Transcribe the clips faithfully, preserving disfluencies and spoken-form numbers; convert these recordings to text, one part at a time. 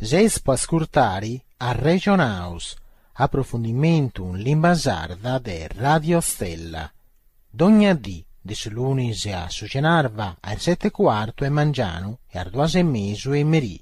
Zes può ascoltare a Region House, approfondimento in lingua sarda de Radio Stella. Dogna di, di lunis a Sucenarva, al sette e quarto e mangiano, e al due e mezzo e merì.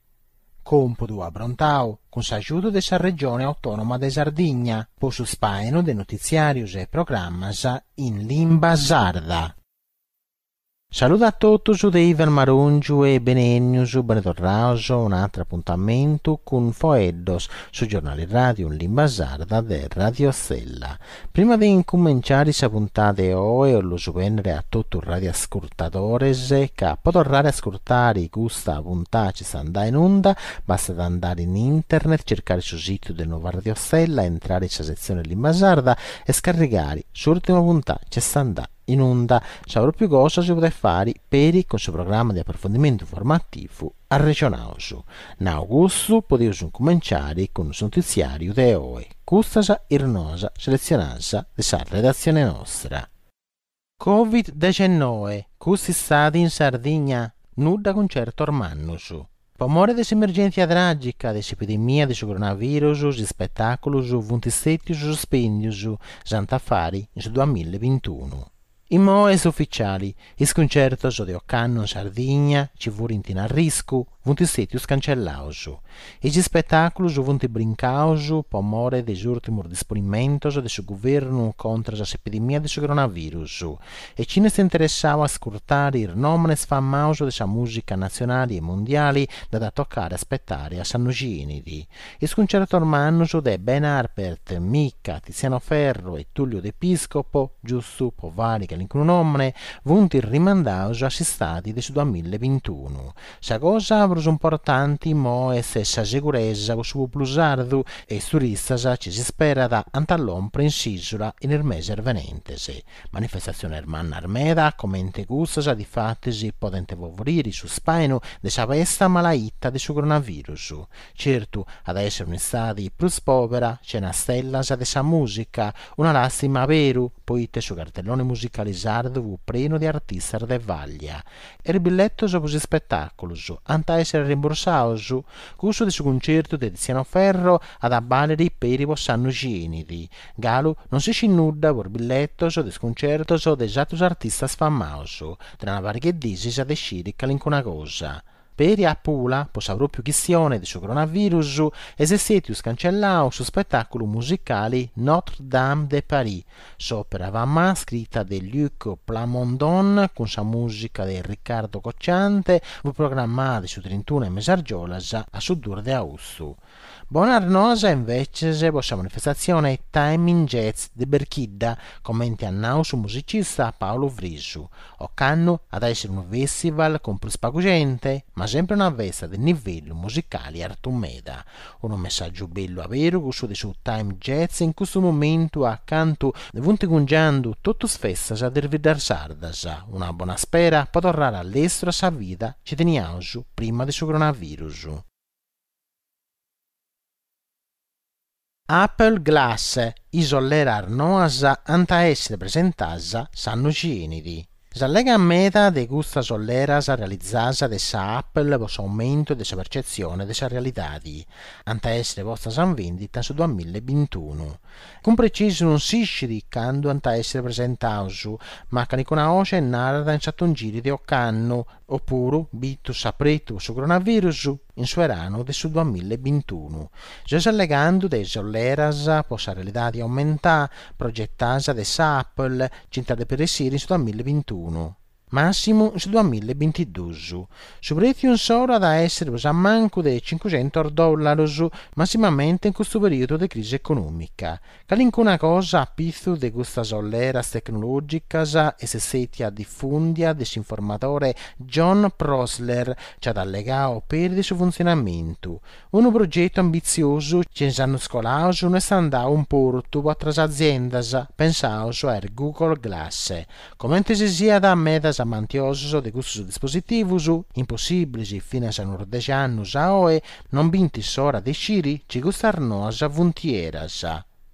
Compodo a Brontao, con s'aiuto della regione autonoma de Sardigna, po su spaeno de notiziarius e programmas in lingua sarda. Saluto a tutti su de Ivan Marungiu e benenius, bentornaus un altro appuntamento con Foeddos su giornale radio in lingua sarda de Radio Stella. Prima di incominciare questa puntata oggi, lo subendere a tutti i radioascoltatori che potrà ascoltare questa puntata ci sta andando in onda, basta andare in internet, cercare sul sito del nuovo Radio Stella, entrare in sezione lingua sarda e scaricare l'ultima puntata ci sta andando in onda. Saprò più cosa si poteva fare per il suo programma di approfondimento informativo a Regione House. In augusto potete cominciare con il notiziario di oggi, questa è la selezionata della redazione nostra. covid diciannove, questi stati in Sardegna, nuda concerto ormannus. Pomore dell'emergenza tragica dell'epidemia del coronavirus, gli spettacoli ventuno sospendius, Sant'Affari in duemilaventuno. In moes ufficiali, i concerti di Occanno in Sardegna ci furono a rischio, ventuno cancellaus. E gli spettacoli ventuno brincaus, pomore degli ultimi disponimenti del governo contro l'epidemia del coronavirus. E ci ne si interessava a ascoltare il nome famoso della musica nazionale e mondiale da toccare e aspettare a San Lucinidi. I concerti ormannus de Ben Harpert, Micca, Tiziano Ferro e Tullio D'Episcopo, giusto per vari che un nome, ventuno rimandati a stati del duemilaventuno. Sa cosa avrà importante mo è stessa sicurezza su plusardo e turisti ci si spera da antall'ompre in Sisula nel mese venente. Manifestazione Ermanna Armeda commente gusta di fatti si potente favorire su spaino della questa malaita del coronavirus. Certo, ad essere un'estate più povera c'è una stella della musica, una lastima vero, poi te su cartellone musicale sardo fu preno di artisti de vaglia. E il biglietto su questi spettacoli, anta essere rimborsaus, cusso di su concerto di Tiziano Ferro ad abbaleri per i San Lucinidi. Galo non si scinnuda per biglietto su di concerto su di esattos artisti sfamaus, tra una varie disi a decidi calincuna cosa. Per a Pula, po saprò più questione di su coronavirus, esestetius cancellau su spettacolo musicale Notre Dame de Paris, s'opera vamma scritta di Luc Plamondon con sa musica di Riccardo Cocciante, fu programmata su trentuno e Mesargiolas a suddur de Austu. Buona arnosa invece se questa manifestazione Time in Jazz di Berchidda, commenti a nau su musicista Paolo Vrisu. Occanno ad essere un festival con più spagugente, ma sempre una vesta del livello musicale artumeda. Un messaggio bello a vero questo di su Time Jazz in questo momento accanto vunti gungiando tutte le feste a dervidar sardas. Una buona spera può tornare all'estero a sa vita ci teniamo prima del coronavirus. Apple Glass, isolera arnoasa anta essere presentasa San Lucinidi. La lega meta de gusta solleras realizzasa de sa Apple per aumento de sa percezione de sa realidad, anta essere vostra san vendita su duemilaventuno. Con preciso non si sciricando anta essere presentausu, ma che con oce narra in sattongiri de occanno, oppure bitu sapretu su coronavirus in suerano de su duemilaventuno. Già allegando de solleras possa realidad aumentare, progettasa de sa Apple, cinta per esire su duemilaventuno. Massimo su duemilaventidue. Su prezzo un solo da essere a manco dei cinquecento dollari massimamente in questo periodo di crisi economica. Qualunque cosa a pizzo di questa solleras tecnologicas e se setia diffundia disinformatore John Prosler ci ha allegato per il suo funzionamento. Un progetto ambizioso ci hanno scolato non è andato un porto a altre aziende pensato a Google Glass. Come si sia da medas amantiosos de questo dispositivo impossibili fino a dodici anni a oe non binti sora de sciri ci gustar nosa vuntieras.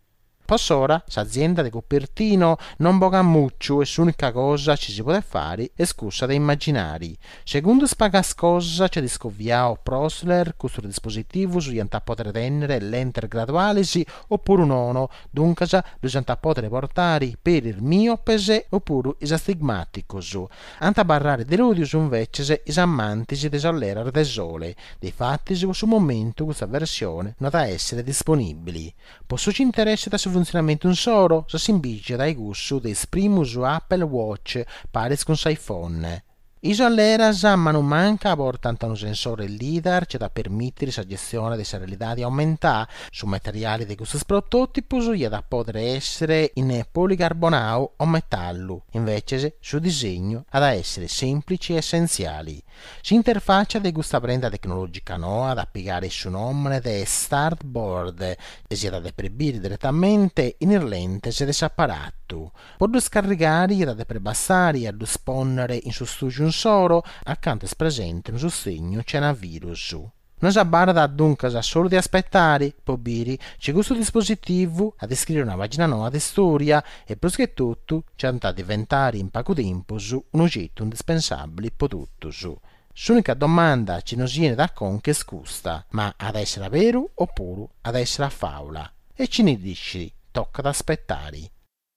Poss'ora, s'azienda di Cupertino non boga muccio e l'unica cosa ci si può fare è scusa da immaginari. Secondo spagas cosa c'è di scoviao Prosler, questo dispositivo su yanta poter tenere l'enter gradualisi oppure un ono, dunque lo yanta poter portare per il miopese oppure is astigmaticos. Anta barrare deludius invece is amantis desollerar de sole. Dei fatti su momento questa versione non da essere disponibili. Posso ci interessa da funzionamento un solo, se si imbigia dai gusti dei primus su Apple Watch pares con iPhone. Isoleras, ma non manca a bord tanto un sensore LIDAR c'è da permettere la gestione della realtà di aumentare su materiali di questi prototipi e da poter essere in policarbonao o metallo, invece su disegno ad essere semplici e essenziali. Si interfaccia di questa brenda tecnologica nuova da piegare su nome di Startboard e si da prebire direttamente in lente se apparato. Può scaricare e da prebassare e sponnere in suo studio un solo accanto è presente un sostegno c'è una virus. Non si abbarda dunque solo di aspettare, pobiri, c'è questo dispositivo a descrivere una pagina nuova di storia e più che tutto c'è da diventare in poco tempo un oggetto indispensabile per tutto. L'unica domanda ci non viene da con che scusta, ma ad essere vero oppure ad essere faula? E ci ne dici, tocca ad aspettare.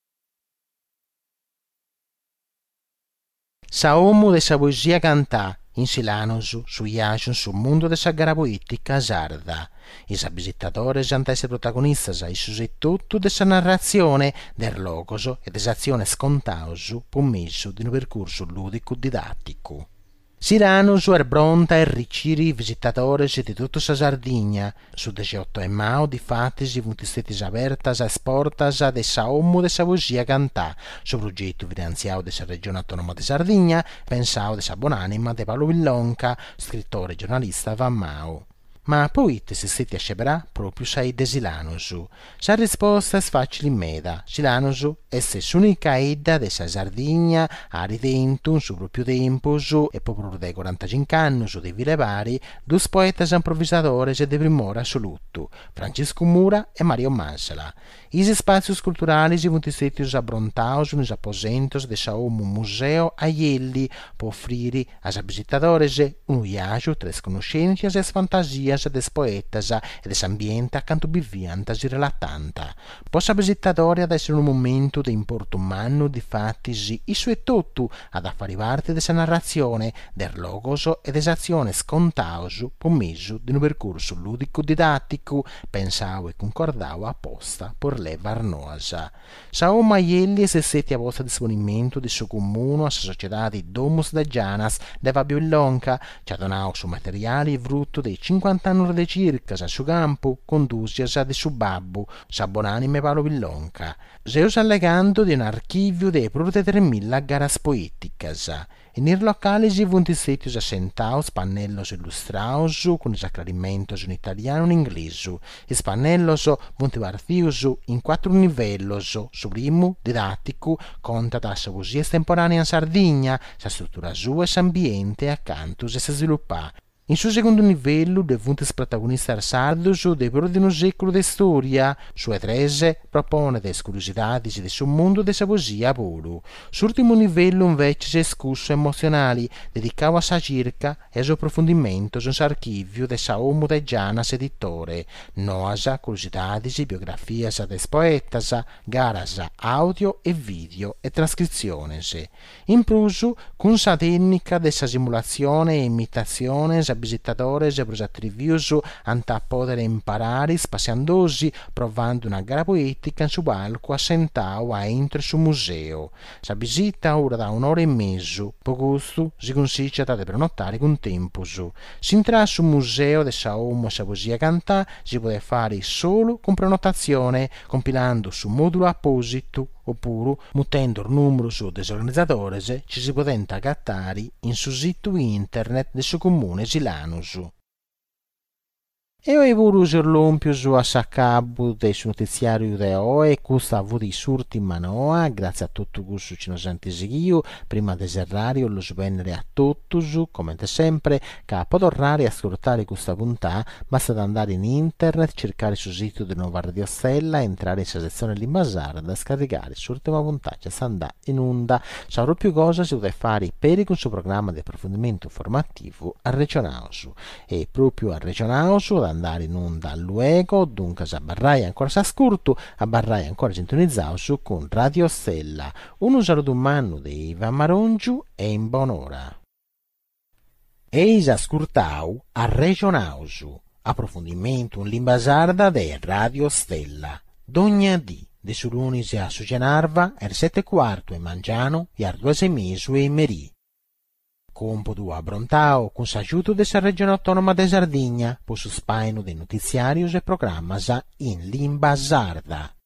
Sa uomo de sa poesia cantà, in silanosu, su iaciun, su mondo de sa gara poetica sarda. I sa visitatore gianta essere protagonista sa e tutto de sa narrazione, del logoso e desazione scontausu, pommesso di un percorso ludico didattico. Siranus er bronta e riciri visitatores di tutta sa Sardigna, su diciotto e mao di fatti si vuntistetis apertas a esportas de sa ommo de sa poesia cantà, su progetto finanziato de sa regione autonoma di Sardigna, pensao de sa buonanima de Paolo Villonca, scrittore e giornalista Van Mao. Ma poi si siete a sceberà proprio sai de Silanosu. Sa risposta è facile in meda. Silanosu è l'unica edda de sa Sardigna a ridentum su proprio tempo su e proprio dei quarantacinque anni su dei Vilevari, due poetas improvvisadores e de primore assoluto, Francesco Mura e Mario Mansala. I spazi culturali si vuntisteti abbrontaus nos aposentos de sa omu museo a Ielli per offrire a sa visitadores un viaggio tra conoscenze e fantasias des poetas e des ambiente accanto biviantas e relatanta. Possa visitatori ad essere un momento di importo umano di fatti i suoi tutto ad affari parte dessa narrazione del logoso e desazione scontausu pommesso di un percorso ludico didattico pensavo e concordavo apposta per levar noasa. Sa o maielli se seti a vostra disponimento di suo comune a società di Domus de Gianas de Fabio Villonca, ci adonau su materiali frutto dei cinquanta anni di circa sa su campo condusias di su babbo, sa buonanime Paolo Villonca. Zeus allegando di un archivio dei più di tremila garas poeticas. In ir locali si vuntistetius assentaus pannellos illustraus con is acclarimentos in italiano e in inglese. Is pannellos vuntivartius in quattro livellos, su primo didattico conta da sa poesia estemporanea in Sardigna, sa struttura sua e s'ambiente accanto e si sviluppa. In suo secondo livello, de vuntes protagonistas sardos de più di un secolo di storia, su trese propone des curiositadis de su mondo de sa poesia puro. Su'ultimo livello invece si escurso emozionali, dedicato a sa circa e a suo approfondimento su archivio de sa omo de Gianas editore, noasa, curiositadis, biografias des poetas, garas audio e video e trascriziones. In plus, con sa tecnica de sa simulazione e imitazione visitadores e prosatrivius anta poter imparare spaziandosi provando una gara poetica in su palco assentao a entro su museo. Sa visita ora da un'ora e mezzo, po gusto si consiglia da prenotare con tempo su. Si entra su museo de sa omo e sa poesia cantà si può fare solo con prenotazione compilando su modulo apposito oppure muttendo il numero su des organizzatores ci si può agattare in su sito internet del suo comune Silanus. E ho voluto l'ompius a saccabu del notiziario de oe, custa avuto i surti in manoa, grazie a tutto questo ci nos antesighio, prima de serrario lo svennere a tuttus, come sempre, che a podorrare e ascoltare questa puntà, basta andare in internet, cercare sul sito di Nuova Radio Stella, entrare in sezione Limbasarda, scaricare l'ultima puntata, e andare in onda. Saprò più cosa si deve fare per il suo programma di approfondimento informativo a Regionausu, e proprio a Regionausu andare in onda luego, dunque a barrai ancora s'ascolto, a barrai ancora sintonizzato su con Radio Stella. Un saluto umano di Ivan Marongiu e in buon'ora. Eis ascoltau a Regionausu, approfondimento in lingua sarda de Radio Stella. Dogna di, de sulunisi a Sugenarva, er sette quarto e mangiano, e ar due semisu e merì. Compodu a Brontao, con s'aiuto della regione autonoma de Sardigna, po su spaino dei notiziarius e programmas in lingua sarda.